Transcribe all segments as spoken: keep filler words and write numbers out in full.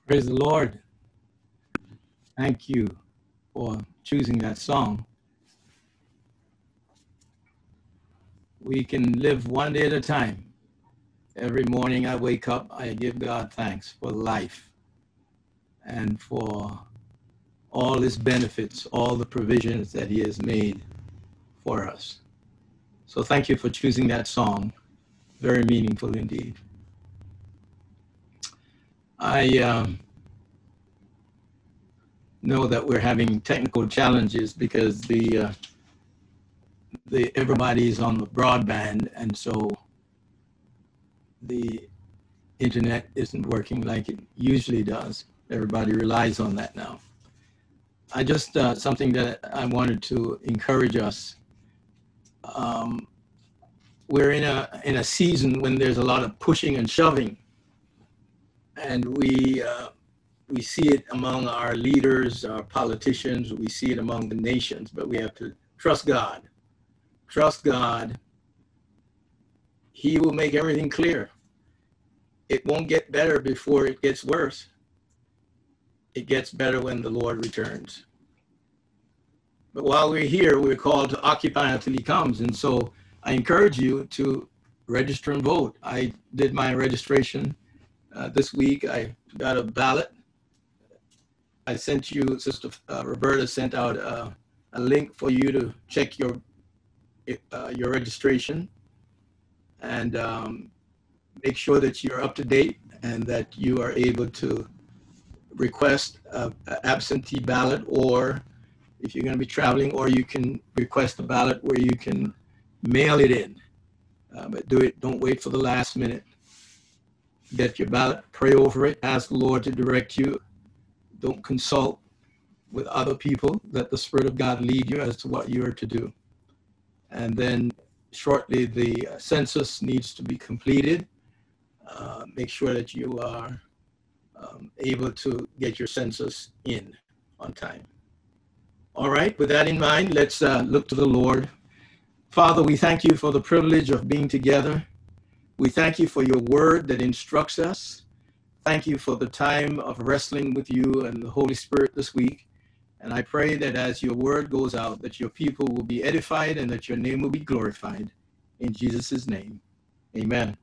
Praise the Lord. Thank you for choosing that song. We can live one day at a time. Every morning I wake up, I give God thanks for life and for all his benefits, all the provisions that he has made for us. So thank you for choosing that song. Very meaningful indeed. I um, know that we're having technical challenges because the uh, the everybody's on the broadband, and so the internet isn't working like it usually does. Everybody relies on that now. I just uh, something that I wanted to encourage us. Um, we're in a in a season when there's a lot of pushing and shoving, and we uh, we see it among our leaders, our politicians. We see it among the nations. But we have to trust God. Trust God. He will make everything clear. It won't get better before it gets worse. It gets better when the Lord returns. But while we're here, we're called to occupy until he comes. And so I encourage you to register and vote. I did my registration uh, this week. I got a ballot. I sent you, Sister uh, Roberta sent out uh, a link for you to check your uh, your registration and um, make sure that you're up to date and that you are able to request an absentee ballot, or if you're going to be traveling, or you can request a ballot where you can mail it in. Uh, but do it, don't wait for the last minute. Get your ballot, pray over it, ask the Lord to direct you. Don't consult with other people. Let the Spirit of God lead you as to what you are to do. And then shortly the census needs to be completed. Uh, make sure that you are um, able to get your census in on time. All right, with that in mind, let's uh, look to the Lord. Father, we thank you for the privilege of being together. We thank you for your word that instructs us. Thank you for the time of wrestling with you and the Holy Spirit this week. And I pray that as your word goes out, that your people will be edified and that your name will be glorified. In Jesus' name, amen.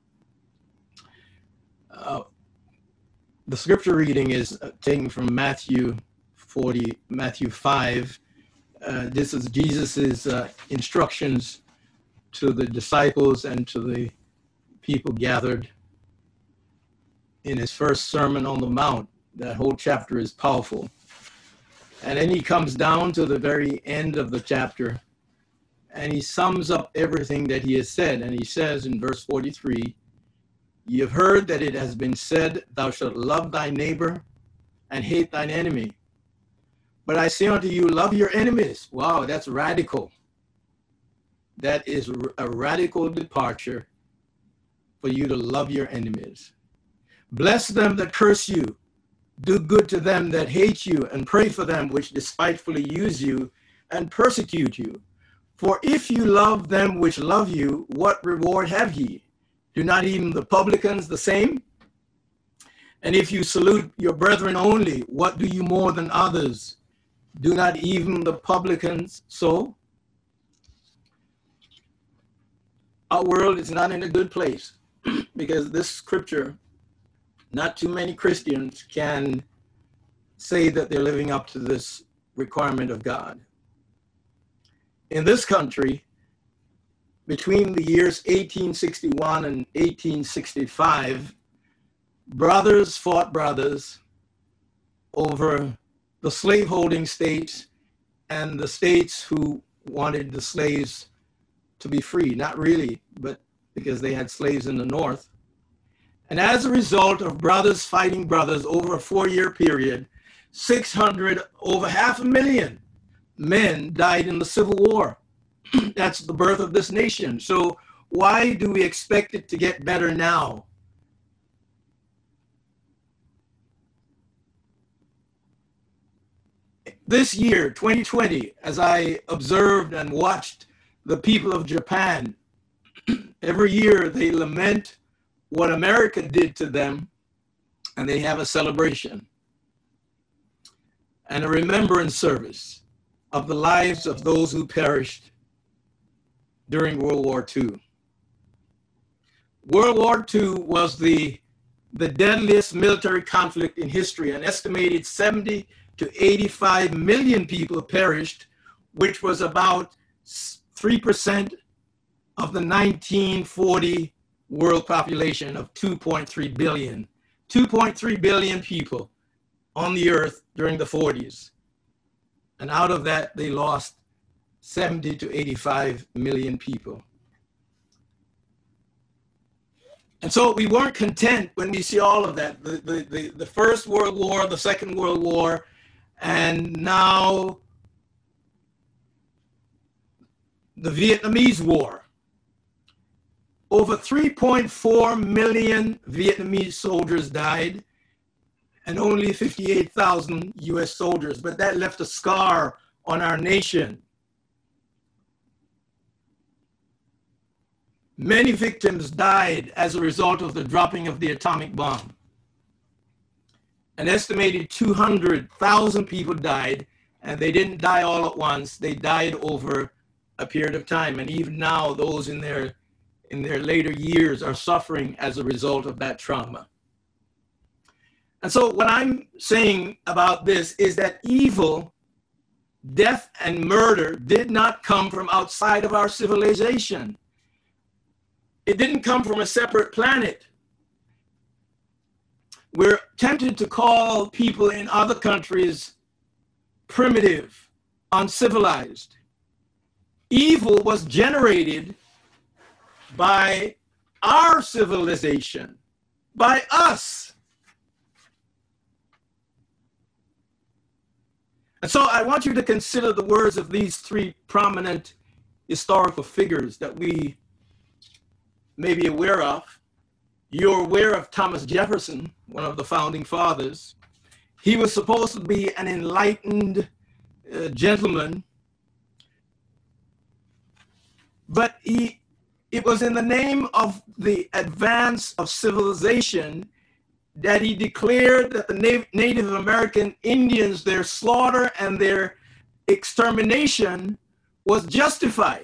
Uh, the scripture reading is taken from Matthew forty, Matthew five. Uh, this is Jesus's uh, instructions to the disciples and to the people gathered in his first Sermon on the Mount. That whole chapter is powerful. And then he comes down to the very end of the chapter and he sums up everything that he has said. And he says in verse forty-three, "You have heard that it has been said, thou shalt love thy neighbor and hate thine enemy. But I say unto you, love your enemies." Wow, that's radical. That is a radical departure for you to love your enemies. "Bless them that curse you. Do good to them that hate you, and pray for them which despitefully use you and persecute you. For if you love them which love you, what reward have ye? Do not even the publicans the same? And if you salute your brethren only, what do you more than others? Do not even the publicans so?" Our world is not in a good place because this scripture, not too many Christians can say that they're living up to this requirement of God. In this country, between the years eighteen sixty-one and eighteen sixty-five, brothers fought brothers over the slaveholding states and the states who wanted the slaves to be free. Not really, but because they had slaves in the north. And as a result of brothers fighting brothers over a four-year period, six hundred, over half a million men died in the Civil War. That's the birth of this nation. So why do we expect it to get better now? This year, twenty twenty, as I observed and watched the people of Japan, every year they lament what America did to them, and they have a celebration. and a remembrance service of the lives of those who perished during World War Two. World War Two was the, the deadliest military conflict in history. An estimated seventy to eighty-five million people perished, which was about three percent of the nineteen forty world population of two point three billion. two point three billion people on the earth during the forties. And out of that, they lost seventy to eighty-five million people. And so we weren't content when we see all of that. The, the, the, the First World War, the Second World War, and now the Vietnamese War. Over three point four million Vietnamese soldiers died and only fifty-eight thousand U S soldiers, but that left a scar on our nation. Many victims died as a result of the dropping of the atomic bomb. An estimated two hundred thousand people died, and they didn't die all at once. They died over a period of time. And even now, those in their, in their later years are suffering as a result of that trauma. And so what I'm saying about this is that evil, death, and murder did not come from outside of our civilization. It didn't come from a separate planet. We're tempted to call people in other countries primitive, uncivilized. Evil was generated by our civilization, by us. And so I want you to consider the words of these three prominent historical figures that we may be aware of. You're aware of Thomas Jefferson, one of the founding fathers. He was supposed to be an enlightened uh, gentleman, but he, it was in the name of the advance of civilization that he declared that the Na- Native American Indians, their slaughter and their extermination was justified.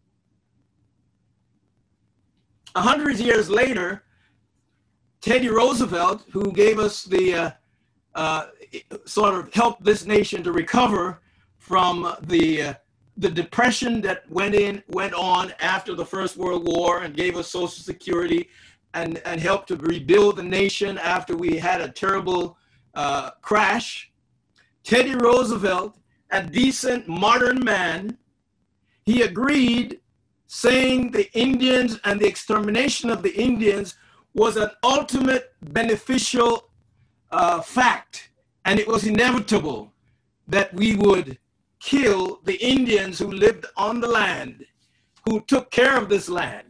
A hundred years later, Teddy Roosevelt, who gave us the, uh, uh, sort of helped this nation to recover from the, uh, the depression that went in, went on after the First World War, and gave us Social Security and, and helped to rebuild the nation after we had a terrible uh, crash. Teddy Roosevelt, a decent modern man, he agreed, saying the Indians and the extermination of the Indians was an ultimate beneficial uh, fact, and it was inevitable that we would kill the Indians who lived on the land, who took care of this land.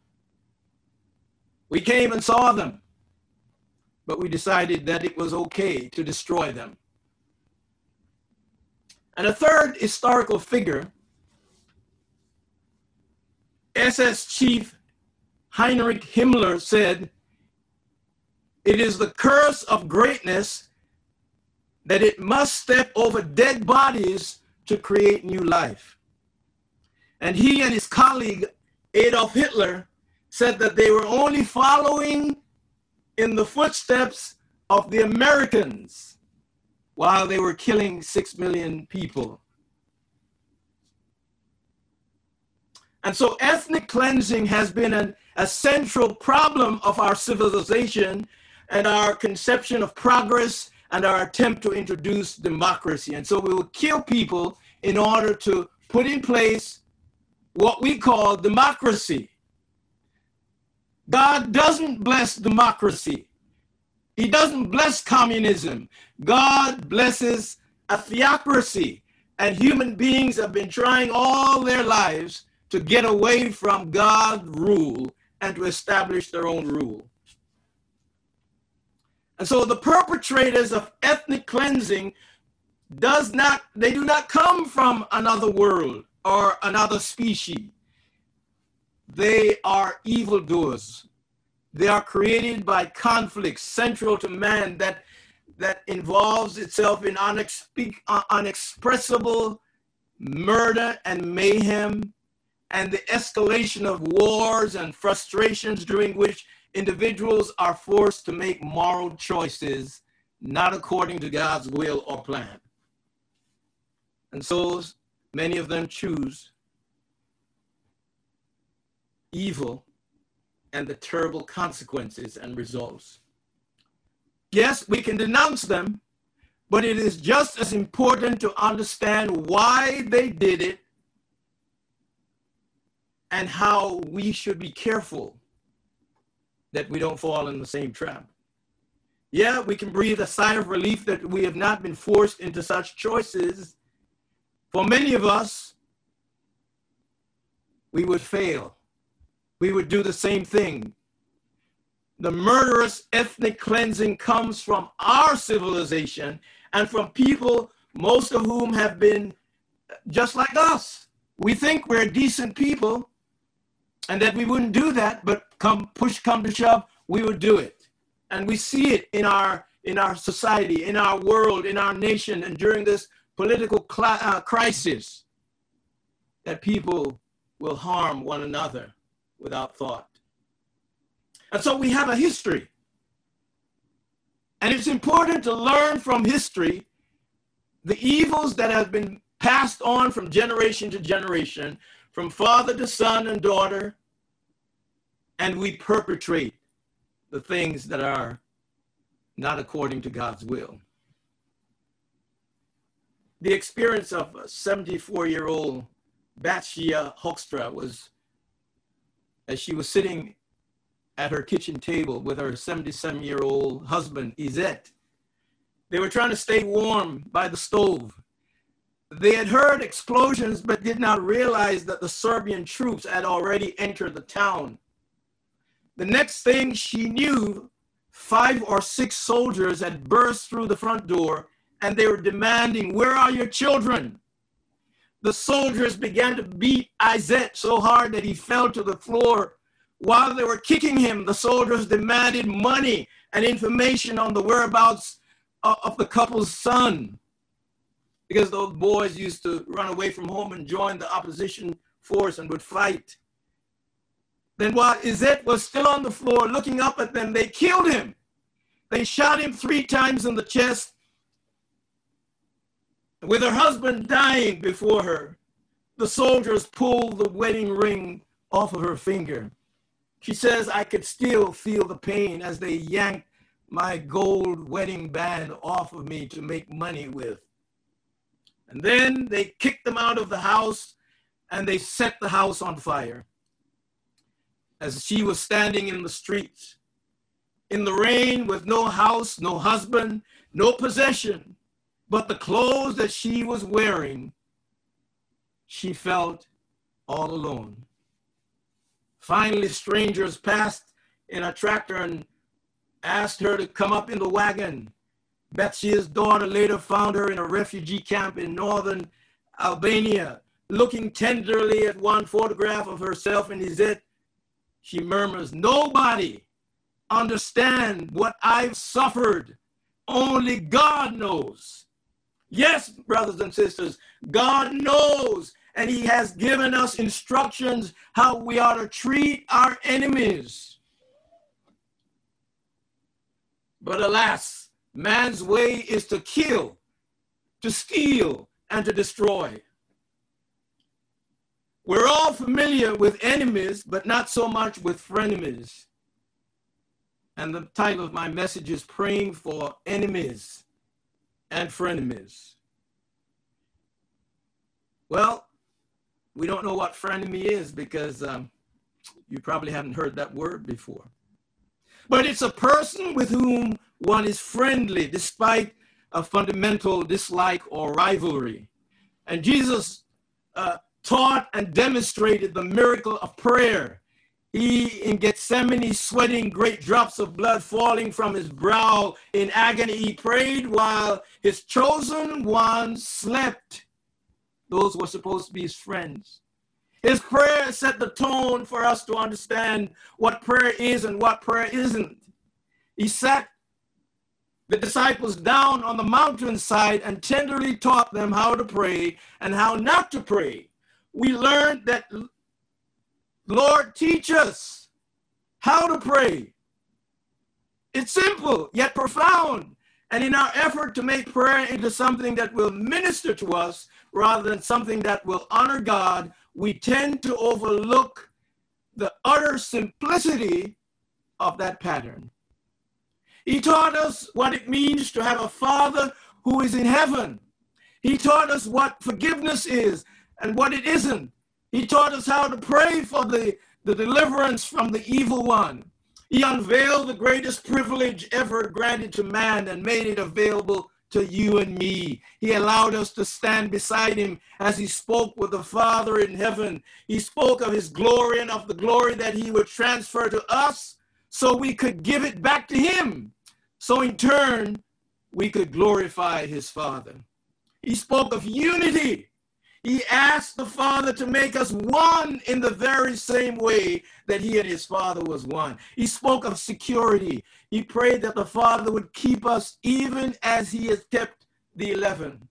We came and saw them, but we decided that it was okay to destroy them. And a third historical figure, S S Chief Heinrich Himmler, said, "It is the curse of greatness that it must step over dead bodies to create new life." And he and his colleague Adolf Hitler said that they were only following in the footsteps of the Americans while they were killing six million people. And so ethnic cleansing has been an, a central problem of our civilization and our conception of progress and our attempt to introduce democracy. And so we will kill people in order to put in place what we call democracy. God doesn't bless democracy. He doesn't bless communism. God blesses a theocracy. And human beings have been trying all their lives to get away from God's rule and to establish their own rule. And so the perpetrators of ethnic cleansing does not, they do not come from another world or another species. They are evildoers. They are created by conflicts central to man that, that involves itself in unexpe- uh, unexpressible murder and mayhem, and the escalation of wars and frustrations during which individuals are forced to make moral choices not according to God's will or plan. And so many of them choose evil and the terrible consequences and results. Yes, we can denounce them, but it is just as important to understand why they did it and how we should be careful that we don't fall in the same trap. Yeah, we can breathe a sigh of relief that we have not been forced into such choices. For many of us, we would fail. We would do the same thing. The murderous ethnic cleansing comes from our civilization and from people, most of whom have been just like us. We think we're decent people and that we wouldn't do that, but come push come to shove, we would do it. And we see it in our in our society, in our world, in our nation, and during this political cl- uh, crisis, that people will harm one another without thought. And so we have a history. And it's important to learn from history the evils that have been passed on from generation to generation, from father to son and daughter, and we perpetrate the things that are not according to God's will. The experience of a seventy-four-year-old Bathsheba Hoekstra was, as she was sitting at her kitchen table with her seventy-seven-year-old husband, Izet. They were trying to stay warm by the stove. They had heard explosions, but did not realize that the Serbian troops had already entered the town. The next thing she knew, five or six soldiers had burst through the front door, and they were demanding, "Where are your children?" The soldiers began to beat Izet so hard that he fell to the floor. While they were kicking him, the soldiers demanded money and information on the whereabouts of, of the couple's son, because those boys used to run away from home and join the opposition force and would fight. Then while Izet was still on the floor looking up at them, they killed him. They shot him three times in the chest. With her husband dying before her, the soldiers pulled the wedding ring off of her finger. She says, "I could still feel the pain as they yanked my gold wedding band off of me to make money with." And then they kicked them out of the house and they set the house on fire. As she was standing in the streets, in the rain, with no house, no husband, no possession, but the clothes that she was wearing, she felt all alone. Finally, strangers passed in a tractor and asked her to come up in the wagon. Bathsheba's daughter later found her in a refugee camp in northern Albania, looking tenderly at one photograph of herself and Izet. She murmurs, "Nobody understands what I've suffered. Only God knows." Yes, brothers and sisters, God knows, and he has given us instructions how we ought to treat our enemies. But alas, man's way is to kill, to steal, and to destroy. We're all familiar with enemies, but not so much with frenemies. And the title of my message is Praying for Enemies and Frenemies. Well, we don't know what frenemy is because um, you probably haven't heard that word before. But it's a person with whom one is friendly despite a fundamental dislike or rivalry. And Jesus uh, taught and demonstrated the miracle of prayer. He, in Gethsemane, sweating great drops of blood falling from his brow in agony, he prayed while his chosen ones slept. Those were supposed to be his friends. His prayer set the tone for us to understand what prayer is and what prayer isn't. He sat the disciples down on the mountainside and tenderly taught them how to pray and how not to pray. We learned that, Lord, teach us how to pray. It's simple, yet profound. And in our effort to make prayer into something that will minister to us rather than something that will honor God, we tend to overlook the utter simplicity of that pattern. He taught us what it means to have a Father who is in heaven. He taught us what forgiveness is and what it isn't. He taught us how to pray for the, the deliverance from the evil one. He unveiled the greatest privilege ever granted to man and made it available to you and me. He allowed us to stand beside him as he spoke with the Father in heaven. He spoke of his glory and of the glory that he would transfer to us so we could give it back to him. So in turn, we could glorify his Father. He spoke of unity. He asked the Father to make us one in the very same way that he and his Father was one. He spoke of security. He prayed that the Father would keep us even as he has kept the eleven.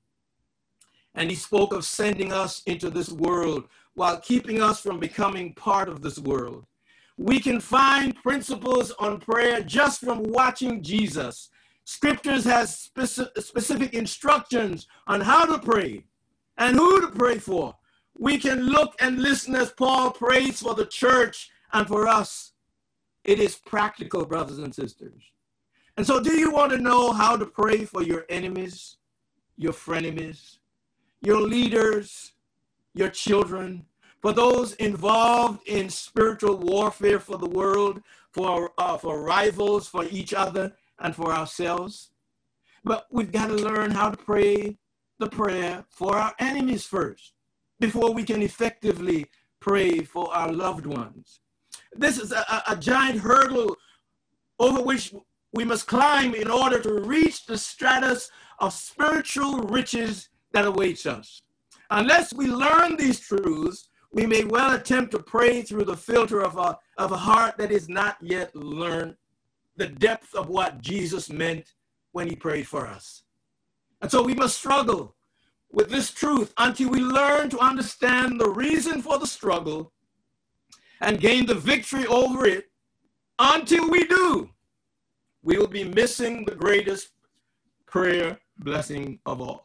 And he spoke of sending us into this world while keeping us from becoming part of this world. We can find principles on prayer just from watching Jesus. Scriptures has specific, specific instructions on how to pray and who to pray for. We can look and listen as Paul prays for the church and for us. It is practical, brothers and sisters. And so do you want to know how to pray for your enemies, your frenemies, your leaders, your children, for those involved in spiritual warfare for the world, for, uh, for rivals, for each other, and for ourselves? But we've got to learn how to pray the prayer for our enemies first, before we can effectively pray for our loved ones. This is a, a giant hurdle over which we must climb in order to reach the stratus of spiritual riches that awaits us. Unless we learn these truths, we may well attempt to pray through the filter of a, of a heart that is not yet learned the depth of what Jesus meant when he prayed for us. And so we must struggle with this truth until we learn to understand the reason for the struggle and gain the victory over it. Until we do, we will be missing the greatest prayer blessing of all.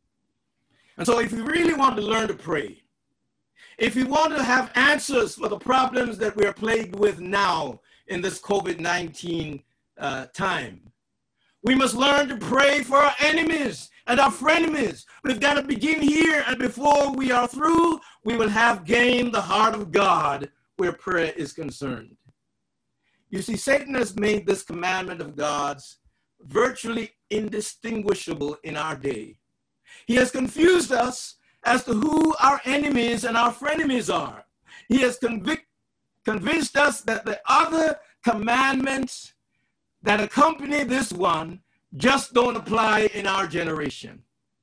And so if we really want to learn to pray, if we want to have answers for the problems that we are plagued with now in this COVID nineteen uh, time, we must learn to pray for our enemies and our frenemies. We've got to begin here, and before we are through, we will have gained the heart of God where prayer is concerned. You see, Satan has made this commandment of God's virtually indistinguishable in our day. He has confused us as to who our enemies and our frenemies are. He has convic- convinced us that the other commandments that accompany this one just don't apply in our generation.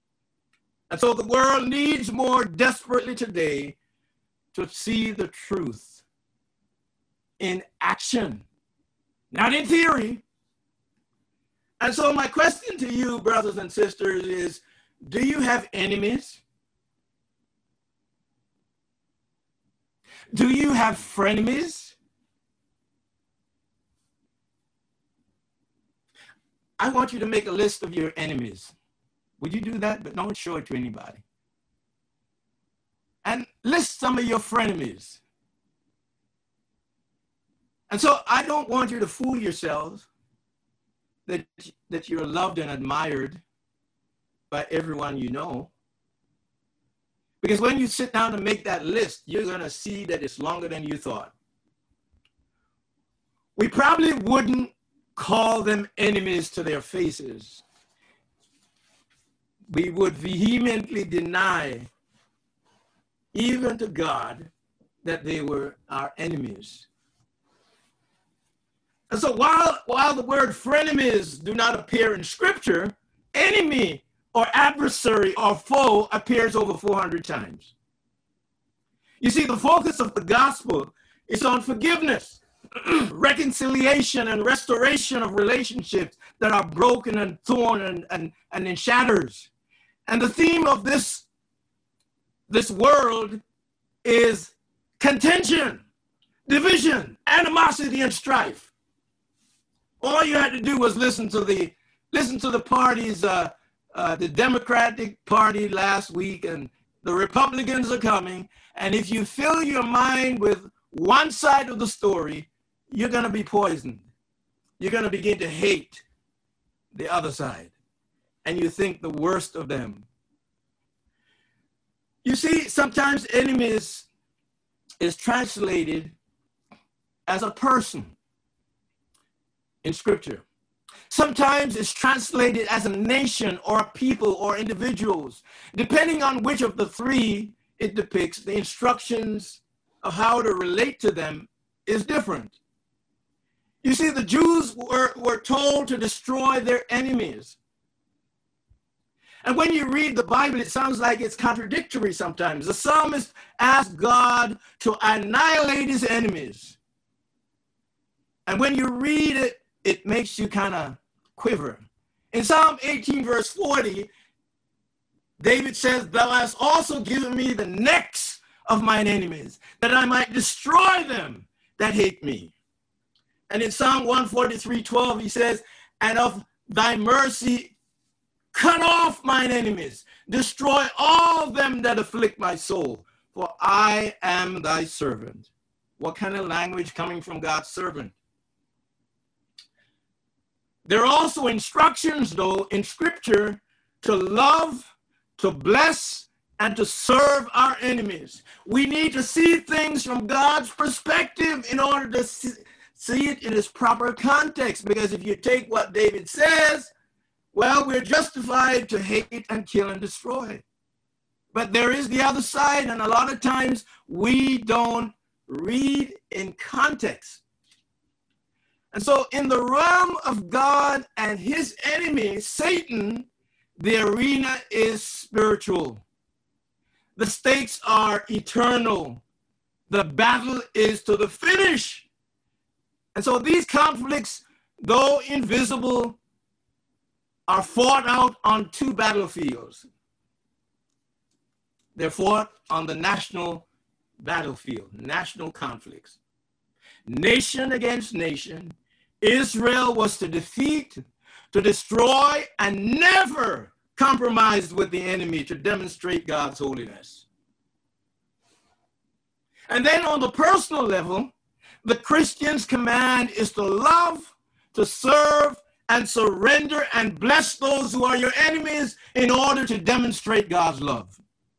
And so the world needs more desperately today to see the truth in action, not in theory. And so my question to you, brothers and sisters, is, do you have enemies? Do you have frenemies? I want you to make a list of your enemies. Would you do that? But don't show it to anybody. And list some of your frenemies. And so I don't want you to fool yourselves that, that you're loved and admired by everyone you know. Because when you sit down and make that list, you're going to see that it's longer than you thought. We probably wouldn't call them enemies to their faces. We would vehemently deny, even to God, that they were our enemies. And so while, while the word frenemies do not appear in Scripture, enemy or adversary or foe appears over four hundred times. You see, the focus of the gospel is on forgiveness. reconciliation and restoration of relationships that are broken and torn and, and, and in shatters. And the theme of this, this world is contention, division, animosity, and strife. All you had to do was listen to the listen to the parties, uh, uh, the Democratic Party last week, and the Republicans are coming. And if you fill your mind with one side of the story, you're going to be poisoned. You're going to begin to hate the other side, and you think the worst of them. You see, sometimes enemies is translated as a person in Scripture. Sometimes it's translated as a nation or a people or individuals. Depending on which of the three it depicts, the instructions of how to relate to them is different. You see, the Jews were, were told to destroy their enemies. And when you read the Bible, it sounds like it's contradictory sometimes. The psalmist asked God to annihilate his enemies. And when you read it, it makes you kind of quiver. In Psalm eighteen, verse forty, David says, "Thou hast also given me the necks of mine enemies, that I might destroy them that hate me." And in Psalm one forty-three, twelve, he says, "And of thy mercy cut off mine enemies, destroy all them that afflict my soul, for I am thy servant." What kind of language coming from God's servant? There are also instructions, though, in Scripture to love, to bless, and to serve our enemies. We need to see things from God's perspective in order to see it in its proper context, because if you take what David says, well, we're justified to hate and kill and destroy. But there is the other side, and a lot of times we don't read in context. And so in the realm of God and his enemy, Satan, the arena is spiritual. The stakes are eternal. The battle is to the finish. And so these conflicts, though invisible, are fought out on two battlefields. They're fought on the national battlefield, national conflicts. Nation against nation, Israel was to defeat, to destroy, and never compromise with the enemy to demonstrate God's holiness. And then on the personal level, the Christian's command is to love, to serve, and surrender and bless those who are your enemies in order to demonstrate God's love.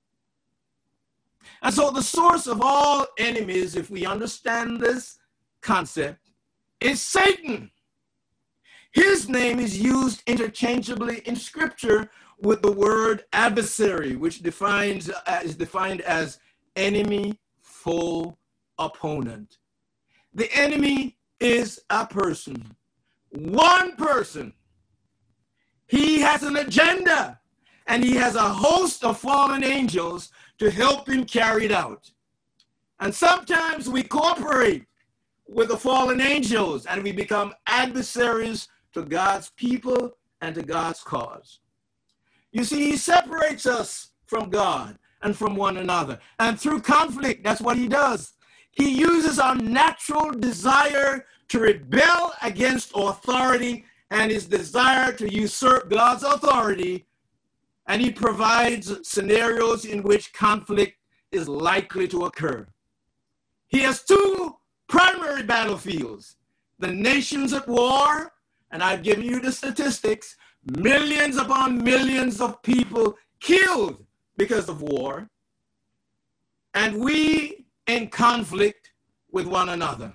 And so the source of all enemies, if we understand this concept, is Satan. His name is used interchangeably in Scripture with the word adversary, which defines, uh, is defined as enemy, foe, opponent. The enemy is a person, one person. He has an agenda, and he has a host of fallen angels to help him carry it out. And sometimes we cooperate with the fallen angels, and we become adversaries to God's people and to God's cause. You see, he separates us from God and from one another. And through conflict, that's what he does. He uses our natural desire to rebel against authority and his desire to usurp God's authority, and he provides scenarios in which conflict is likely to occur. He has two primary battlefields: the nations at war, and I've given you the statistics, millions upon millions of people killed because of war, and we in conflict with one another.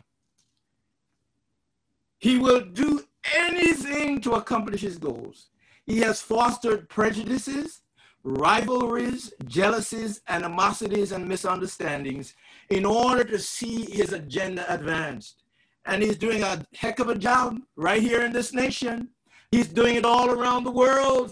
He will do anything to accomplish his goals. He has fostered prejudices, rivalries, jealousies, animosities, and misunderstandings in order to see his agenda advanced. And he's doing a heck of a job right here in this nation. He's doing it all around the world.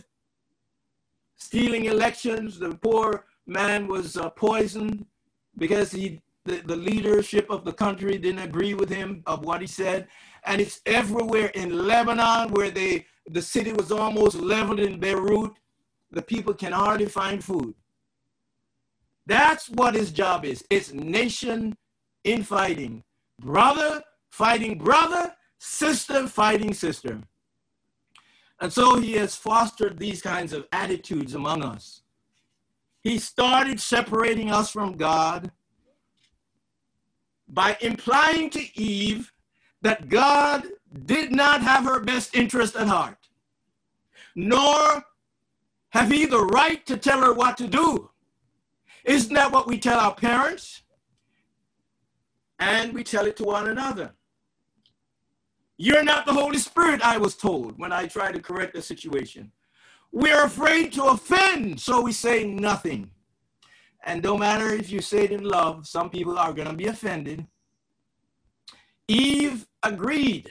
Stealing elections. The poor man was uh, poisoned because he the, the leadership of the country didn't agree with him of what he said. And it's everywhere in Lebanon, where they, the city was almost leveled in Beirut. The people can hardly find food. That's what his job is. It's nation infighting. Brother fighting brother, sister fighting sister. And so he has fostered these kinds of attitudes among us. He started separating us from God by implying to Eve that God did not have her best interest at heart, nor have he the right to tell her what to do. Isn't that what we tell our parents? And we tell it to one another. You're not the Holy Spirit, I was told when I tried to correct the situation. We're afraid to offend, so we say nothing. And no matter if you say it in love, some people are going to be offended. Eve agreed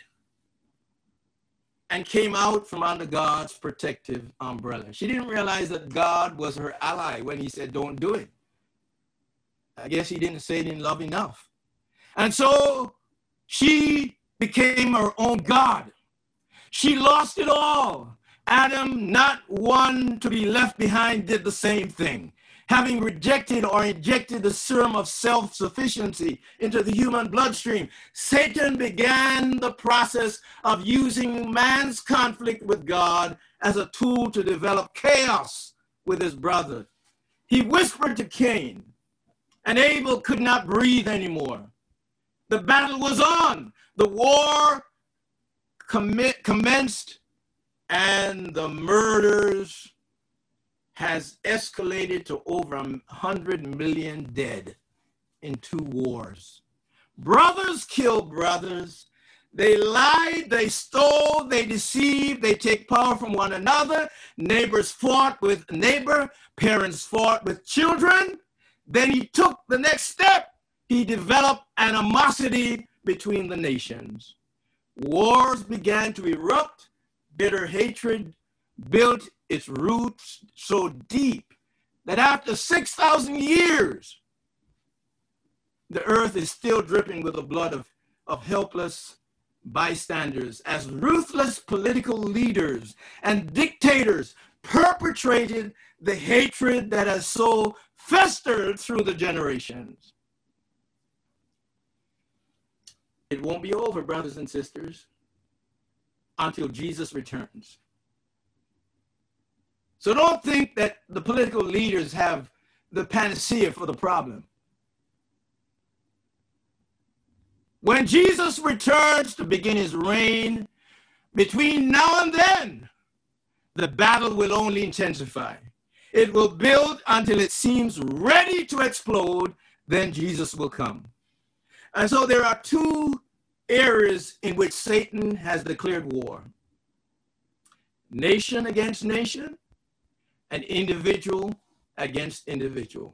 and came out from under God's protective umbrella. She didn't realize that God was her ally when he said, don't do it. I guess he didn't say it in love enough. And so she became her own God. She lost it all. Adam, not one to be left behind, did the same thing. Having rejected or injected the serum of self-sufficiency into the human bloodstream, Satan began the process of using man's conflict with God as a tool to develop chaos with his brother. He whispered to Cain, and Abel could not breathe anymore. The battle was on. The war commit, commenced, and the murders has escalated to over one hundred million dead in two wars. Brothers kill brothers. They lied, they stole, they deceived, they take power from one another. Neighbors fought with neighbor, parents fought with children. Then he took the next step. He developed animosity between the nations. Wars began to erupt. Bitter hatred built its roots so deep that after six thousand years, the earth is still dripping with the blood of, of helpless bystanders as ruthless political leaders and dictators perpetrated the hatred that has so festered through the generations. It won't be over, brothers and sisters, until Jesus returns. So don't think that the political leaders have the panacea for the problem. When Jesus returns to begin his reign, between now and then, the battle will only intensify. It will build until it seems ready to explode, then Jesus will come. And so there are two areas in which Satan has declared war. Nation against nation, and individual against individual.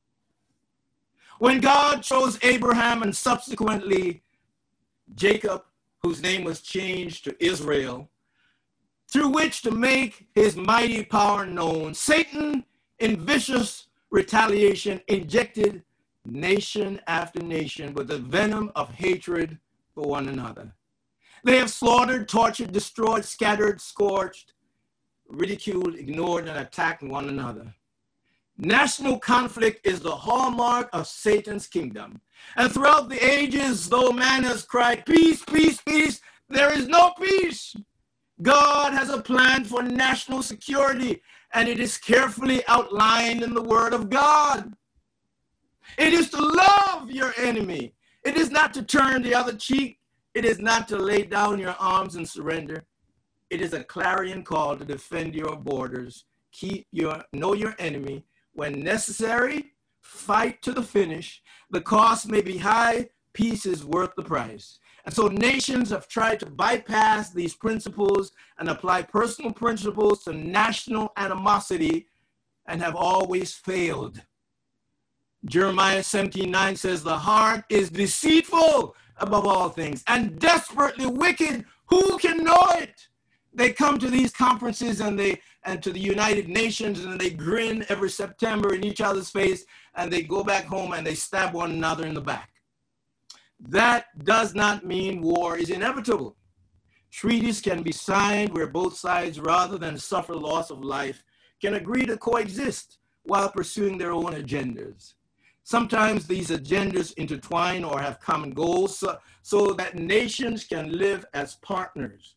When God chose Abraham and subsequently Jacob, whose name was changed to Israel, through which to make his mighty power known, Satan, in vicious retaliation, injected nation after nation with the venom of hatred for one another. They have slaughtered, tortured, destroyed, scattered, scorched, ridiculed, ignored, and attacked one another. National conflict is the hallmark of Satan's kingdom. And throughout the ages, though man has cried, peace, peace, peace, there is no peace. God has a plan for national security, and it is carefully outlined in the Word of God. It is to love your enemy. It is not to turn the other cheek. It is not to lay down your arms and surrender. It is a clarion call to defend your borders. Keep your, know your enemy. When necessary, fight to the finish. The cost may be high. Peace is worth the price. And so nations have tried to bypass these principles and apply personal principles to national animosity and have always failed. Jeremiah seventeen nine says, the heart is deceitful above all things and desperately wicked. Who can know it? They come to these conferences and they, and to the United Nations, and they grin every September in each other's face, and they go back home and they stab one another in the back. That does not mean war is inevitable. Treaties can be signed where both sides, rather than suffer loss of life, can agree to coexist while pursuing their own agendas. Sometimes these agendas intertwine or have common goals so, so that nations can live as partners.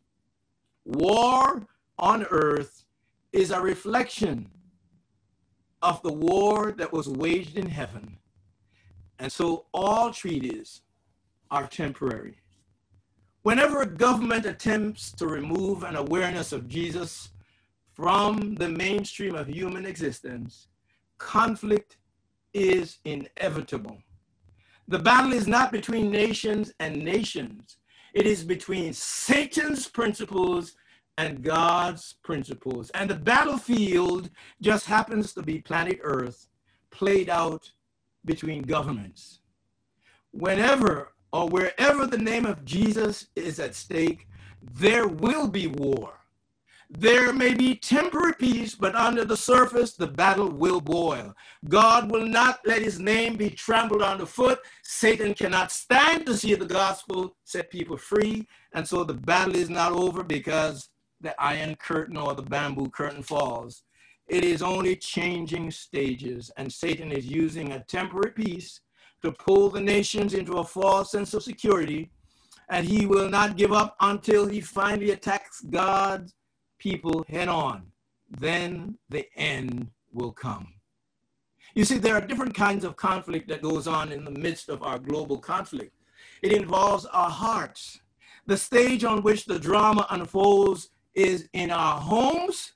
War on earth is a reflection of the war that was waged in heaven. And so all treaties are temporary. Whenever a government attempts to remove an awareness of Jesus from the mainstream of human existence, conflict is inevitable. The battle is not between nations and nations. It is between Satan's principles and God's principles. And the battlefield just happens to be planet Earth, played out between governments. Whenever or wherever the name of Jesus is at stake, there will be war. There may be temporary peace, but under the surface, the battle will boil. God will not let his name be trampled underfoot. Satan cannot stand to see the gospel set people free. And so the battle is not over because the iron curtain or the bamboo curtain falls. It is only changing stages, and Satan is using a temporary peace to pull the nations into a false sense of security, and he will not give up until he finally attacks God's people head on. Then the end will come. You see, there are different kinds of conflict that goes on in the midst of our global conflict. It involves our hearts. The stage on which the drama unfolds is in our homes,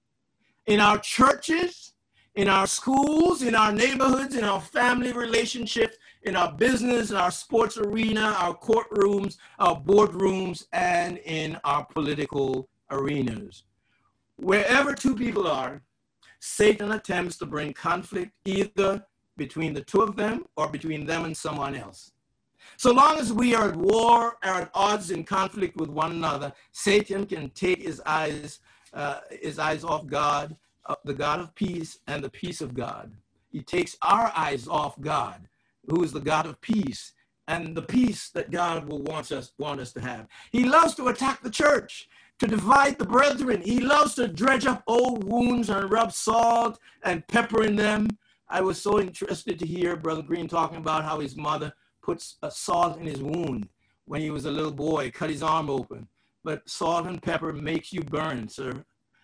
in our churches, in our schools, in our neighborhoods, in our family relationships, in our business, in our sports arena, our courtrooms, our boardrooms, and in our political arenas. Wherever two people are, Satan attempts to bring conflict either between the two of them or between them and someone else. So long as we are at war, are at odds in conflict with one another, Satan can take his eyes, uh, his eyes off God, uh, the God of peace and the peace of God. He takes our eyes off God, who is the God of peace, and the peace that God will want us, want us to have. He loves to attack the church, to divide the brethren. He loves to dredge up old wounds and rub salt and pepper in them. I was so interested to hear Brother Green talking about how his mother puts a salt in his wound when he was a little boy, cut his arm open. But salt and pepper makes you burn, sir.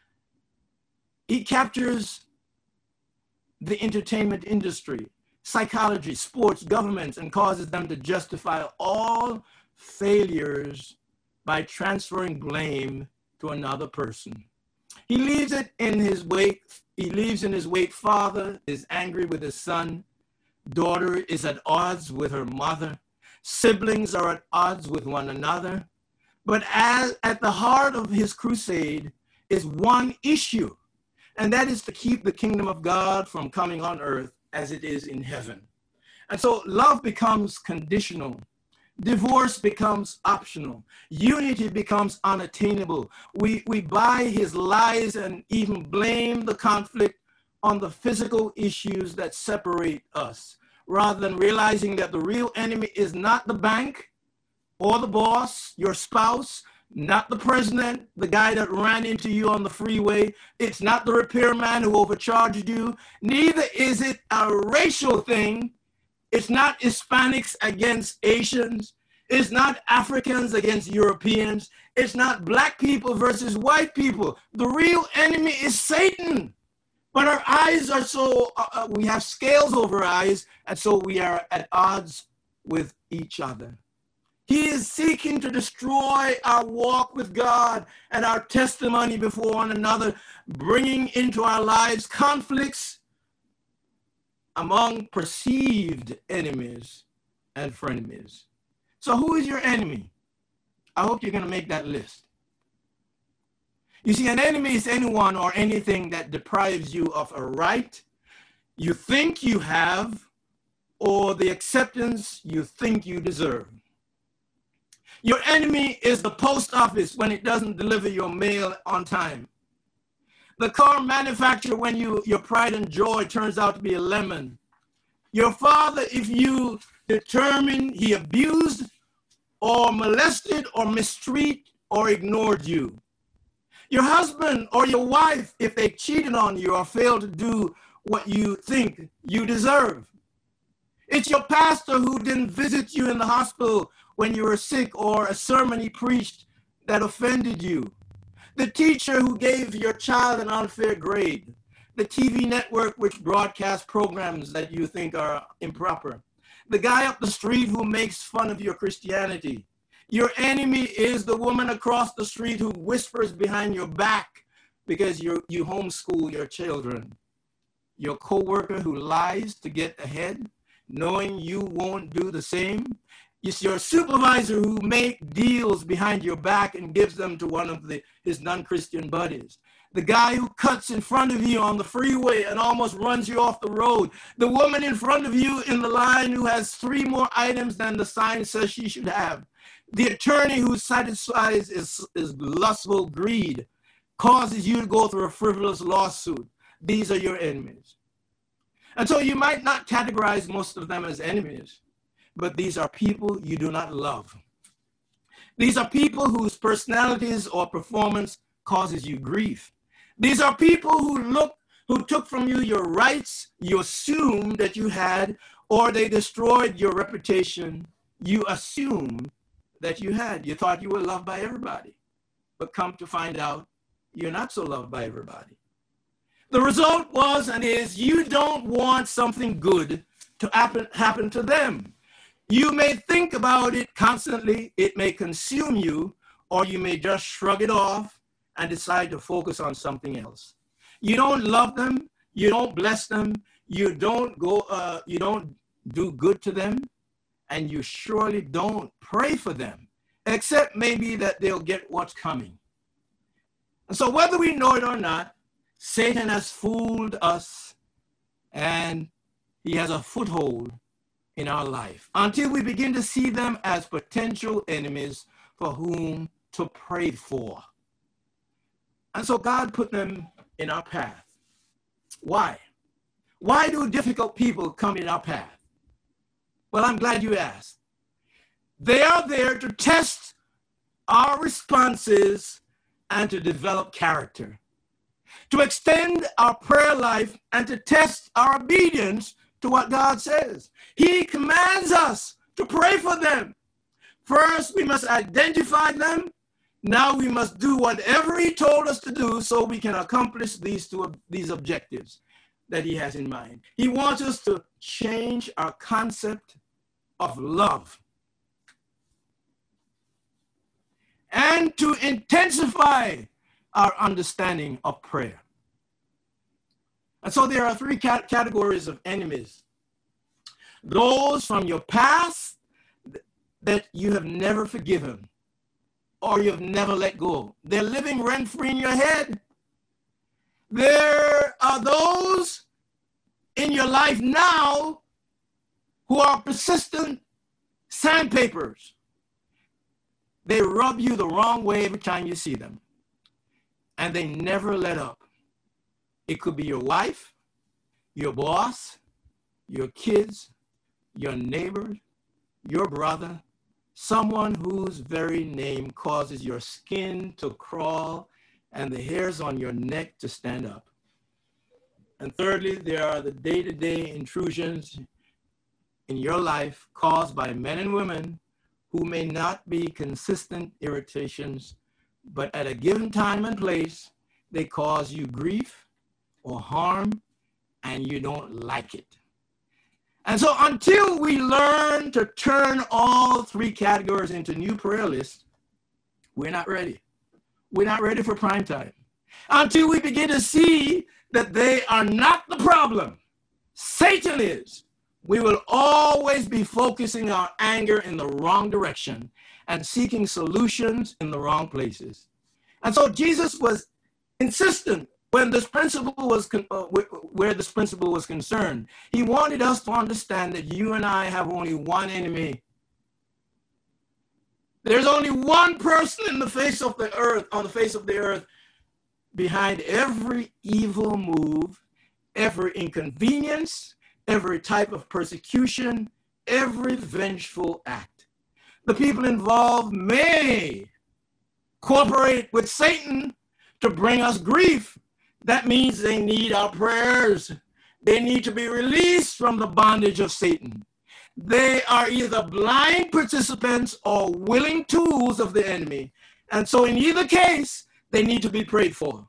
He captures the entertainment industry, psychology, sports, governments, and causes them to justify all failures by transferring blame to another person. He leaves it in his wake. He leaves in his wake, father is angry with his son. Daughter is at odds with her mother. Siblings are at odds with one another. But as, at the heart of his crusade is one issue, and that is to keep the kingdom of God from coming on earth as it is in heaven. And so love becomes conditional. Divorce becomes optional. Unity becomes unattainable. We, we buy his lies and even blame the conflict on the physical issues that separate us, rather than realizing that the real enemy is not the bank or the boss, your spouse, not the president, the guy that ran into you on the freeway. It's not the repairman who overcharged you. Neither is it a racial thing. It's not Hispanics against Asians. It's not Africans against Europeans. It's not black people versus white people. The real enemy is Satan. But our eyes are so, uh, we have scales over our eyes, and so we are at odds with each other. He is seeking to destroy our walk with God and our testimony before one another, bringing into our lives conflicts among perceived enemies and frenemies. So who is your enemy? I hope you're going to make that list. You see, an enemy is anyone or anything that deprives you of a right you think you have or the acceptance you think you deserve. Your enemy is the post office when it doesn't deliver your mail on time. The car manufacturer, when you, your pride and joy turns out to be a lemon. Your father, if you determine he abused or molested or mistreated or ignored you. Your husband or your wife, if they cheated on you or failed to do what you think you deserve. It's your pastor who didn't visit you in the hospital when you were sick, or a sermon he preached that offended you. The teacher who gave your child an unfair grade. The T V network which broadcasts programs that you think are improper. The guy up the street who makes fun of your Christianity. Your enemy is the woman across the street who whispers behind your back because you you homeschool your children. Your coworker who lies to get ahead, knowing you won't do the same. It's your supervisor who makes deals behind your back and gives them to one of the, his non-Christian buddies. The guy who cuts in front of you on the freeway and almost runs you off the road. The woman in front of you in the line who has three more items than the sign says she should have. The attorney who satisfies his, his lustful greed, causes you to go through a frivolous lawsuit. These are your enemies. And so you might not categorize most of them as enemies, but these are people you do not love. These are people whose personalities or performance causes you grief. These are people who look, who took from you your rights you assumed that you had, or they destroyed your reputation you assumed that you had. You thought you were loved by everybody, but come to find out you're not so loved by everybody. The result was and is you don't want something good to happen, happen to them. You may think about it constantly, it may consume you, or you may just shrug it off and decide to focus on something else. You don't love them, you don't bless them, you don't go, uh, you don't do good to them, and you surely don't pray for them, except maybe that they'll get what's coming. And so whether we know it or not, Satan has fooled us, and he has a foothold in our life until we begin to see them as potential enemies for whom to pray for. And so God put them in our path. Why? Why do difficult people come in our path? Well, I'm glad you asked. They are there to test our responses and to develop character, to extend our prayer life and to test our obedience to what God says. He commands us to pray for them. First, we must identify them. Now we must do whatever he told us to do so we can accomplish these two these objectives that he has in mind. He wants us to change our concept of love and to intensify our understanding of prayer. And so there are three cat categories of enemies. Those from your past that you have never forgiven or you've never let go. They're living rent-free in your head. There are those in your life now who are persistent sandpapers. They rub you the wrong way every time you see them, and they never let up. It could be your wife, your boss, your kids, your neighbor, your brother, someone whose very name causes your skin to crawl and the hairs on your neck to stand up. And thirdly, there are the day-to-day intrusions in your life caused by men and women who may not be consistent irritations, but at a given time and place, they cause you grief or harm, and you don't like it. And so until we learn to turn all three categories into new prayer lists, we're not ready. We're not ready for prime time. Until we begin to see that they are not the problem, Satan is, we will always be focusing our anger in the wrong direction and seeking solutions in the wrong places. And so Jesus was insistent when this principle was, uh, where this principle was concerned. He wanted us to understand that you and I have only one enemy. There's only one person in the face of the earth, on the face of the earth, behind every evil move, every inconvenience, every type of persecution, every vengeful act. The people involved may cooperate with Satan to bring us grief. That means they need our prayers. They need to be released from the bondage of Satan. They are either blind participants or willing tools of the enemy. And so in either case, they need to be prayed for.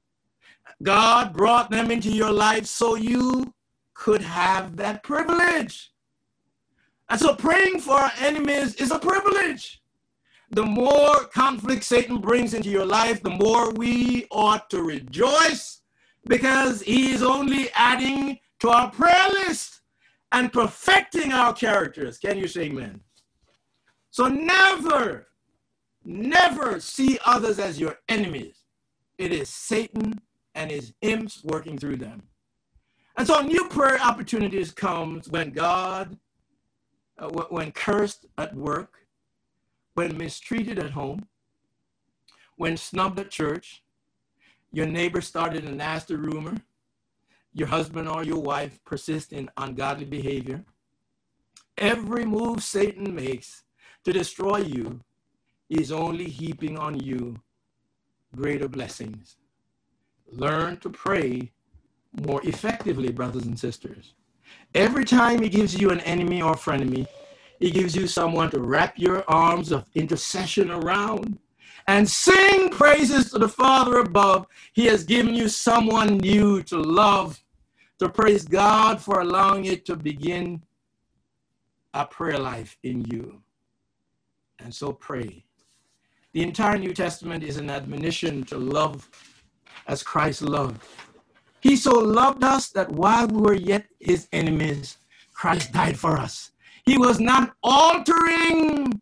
God brought them into your life so you could have that privilege. And so praying for our enemies is a privilege. The more conflict Satan brings into your life, the more we ought to rejoice, because he is only adding to our prayer list and perfecting our characters. Can you say amen? So never, never see others as your enemies. It is Satan and his imps working through them. And so new prayer opportunities comes when God, uh, when cursed at work, when mistreated at home, when snubbed at church, your neighbor started a nasty rumor, your husband or your wife persist in ungodly behavior. Every move Satan makes to destroy you is only heaping on you greater blessings. Learn to pray more effectively, brothers and sisters. Every time he gives you an enemy or frenemy, he gives you someone to wrap your arms of intercession around and sing praises to the Father above. He has given you someone new to love, to praise God for allowing it to begin a prayer life in you. And so pray. The entire New Testament is an admonition to love as Christ loved. He so loved us that while we were yet his enemies, Christ died for us. He was not altering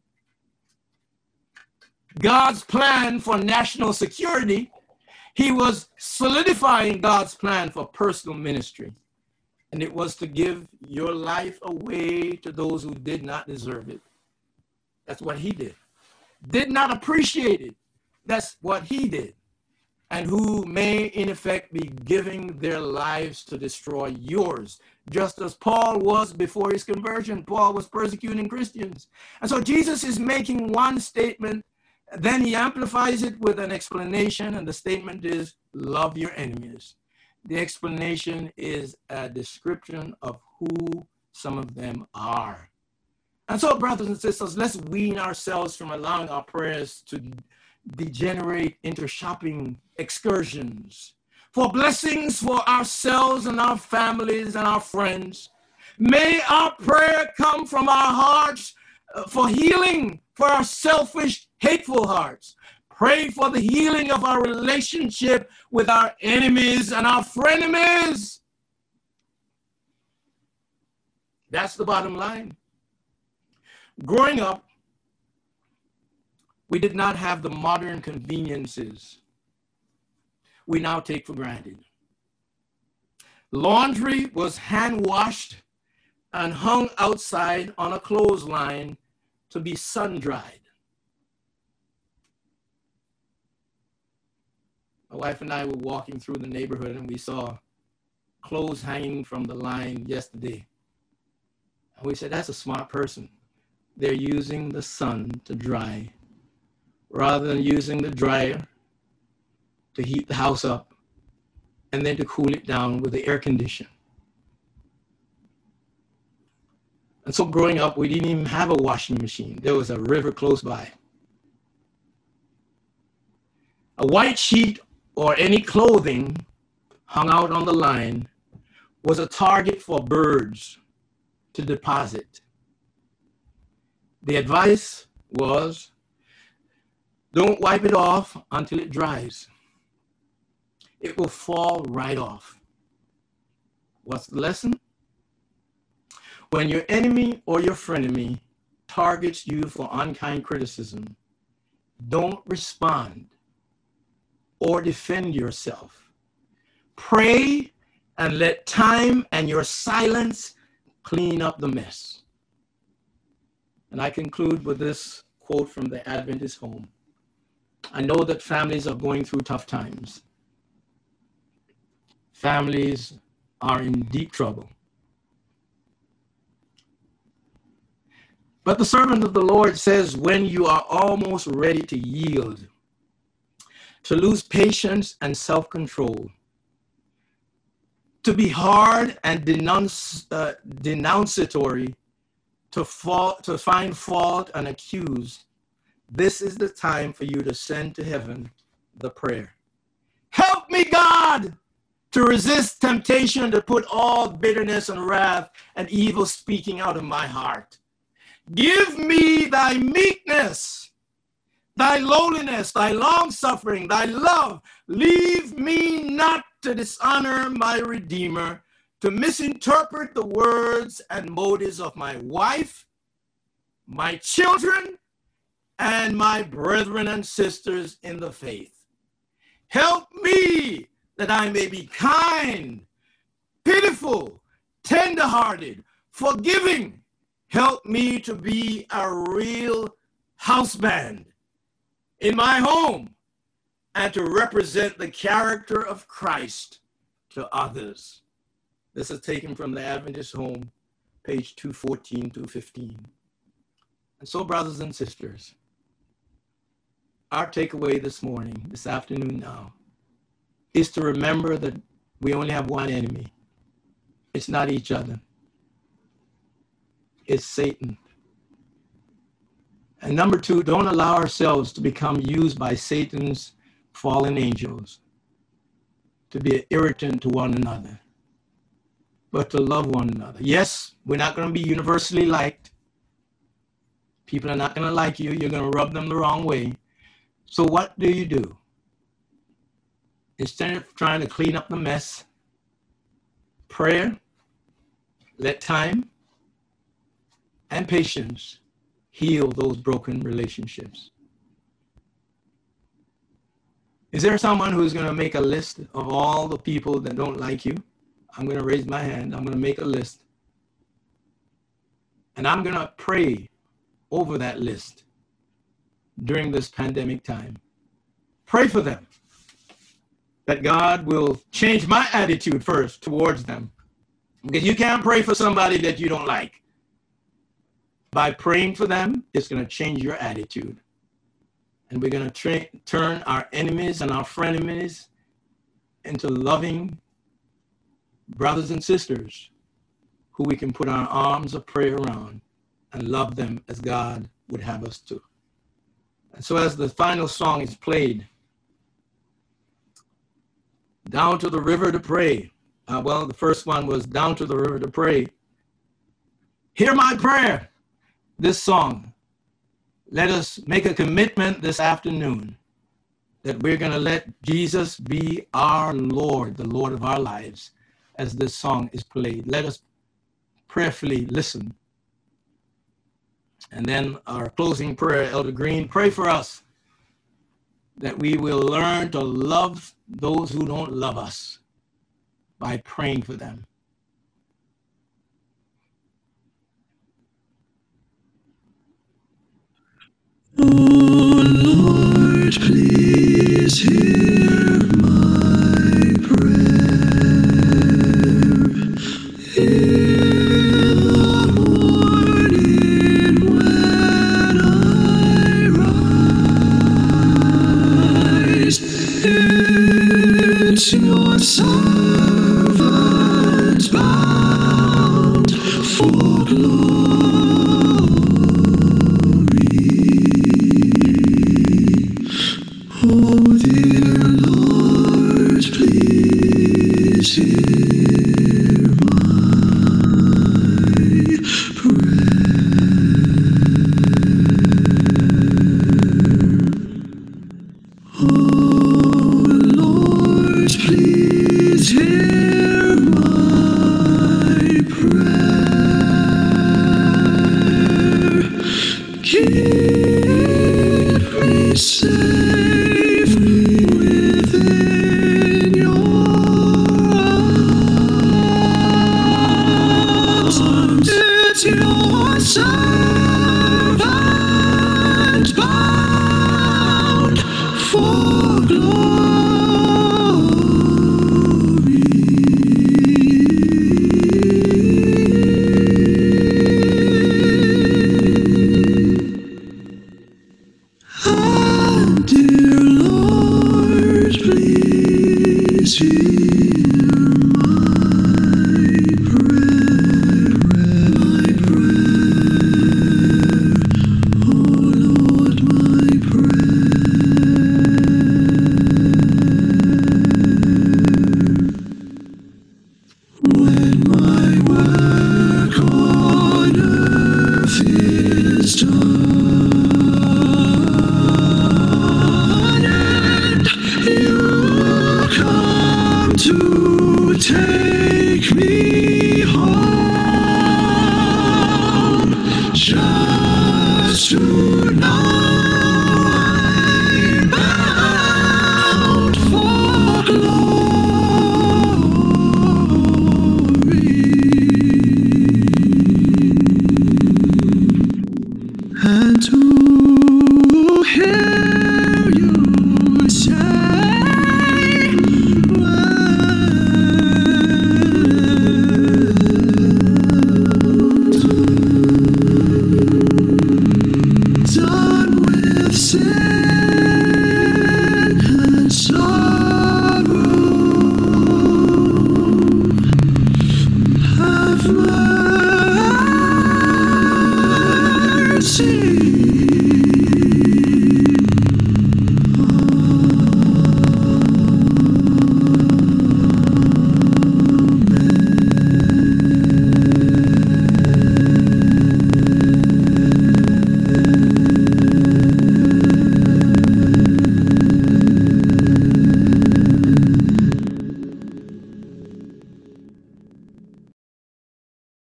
God's plan for national security. He was solidifying God's plan for personal ministry. And it was to give your life away to those who did not deserve it. That's what he did. Did not appreciate it. That's what he did. And who may, in effect, be giving their lives to destroy yours, just as Paul was before his conversion. Paul was persecuting Christians. And so Jesus is making one statement, then he amplifies it with an explanation, and the statement is, love your enemies. The explanation is a description of who some of them are. And so, brothers and sisters, let's wean ourselves from allowing our prayers to degenerate into shopping excursions for blessings for ourselves and our families and our friends. May our prayer come from our hearts for healing for our selfish, hateful hearts. Pray for the healing of our relationship with our enemies and our frenemies. That's the bottom line. Growing up, we did not have the modern conveniences we now take for granted. Laundry was hand washed and hung outside on a clothesline to be sun dried. My wife and I were walking through the neighborhood and we saw clothes hanging from the line yesterday. And we said, that's a smart person. They're using the sun to dry, rather than using the dryer to heat the house up and then to cool it down with the air conditioner. And so growing up, we didn't even have a washing machine. There was a river close by. A white sheet or any clothing hung out on the line was a target for birds to deposit. The advice was, don't wipe it off until it dries. It will fall right off. What's the lesson? When your enemy or your frenemy targets you for unkind criticism, don't respond or defend yourself. Pray and let time and your silence clean up the mess. And I conclude with this quote from the Adventist Home. I know that families are going through tough times. families are in deep trouble. But the servant of the Lord says, when you are almost ready to yield, to lose patience and self-control, to be hard and denounce, uh, denunciatory, to, fall, to find fault and accuse, this is the time for you to send to heaven the prayer. Help me, God, to resist temptation, to put all bitterness and wrath and evil speaking out of my heart. Give me thy meekness, thy lowliness, thy long-suffering, thy love. Leave me not to dishonor my Redeemer, to misinterpret the words and motives of my wife, my children, and my brethren and sisters in the faith. Help me that I may be kind, pitiful, tender-hearted, forgiving. Help me to be a real house band in my home and to represent the character of Christ to others. This is taken from the Adventist Home, page two fourteen to fifteen. And so, brothers and sisters, our takeaway this morning, this afternoon now, is to remember that we only have one enemy. It's not each other. It's Satan. And number two, don't allow ourselves to become used by Satan's fallen angels to be an irritant to one another, but to love one another. Yes, we're not going to be universally liked. People are not going to like you. You're going to rub them the wrong way. So what do you do? Instead of trying to clean up the mess, prayer, let time and patience heal those broken relationships. Is there someone who's going to make a list of all the people that don't like you? I'm going to raise my hand. I'm going to make a list. And I'm going to pray over that list during this pandemic time. Pray for them, that God will change my attitude first towards them. Because you can't pray for somebody that you don't like. By praying for them, it's going to change your attitude. And we're going to tra- turn our enemies and our frenemies into loving brothers and sisters who we can put our arms of prayer around and love them as God would have us to. And so as the final song is played, Down to the River to Pray. Uh, well, the first one was Down to the River to Pray. Hear my prayer. This song, let us make a commitment this afternoon that we're going to let Jesus be our Lord, the Lord of our lives, as this song is played. Let us prayerfully listen. And then our closing prayer, Elder Green, pray for us that we will learn to love those who don't love us by praying for them. Oh Lord, please hear my prayer. In the morning when I rise, it's your servant bound for glory. Oh, dear Lord, please hear my prayer. Oh, Lord, please hear my prayer. Keep me safe within your arms. It's your servant bound for glory. take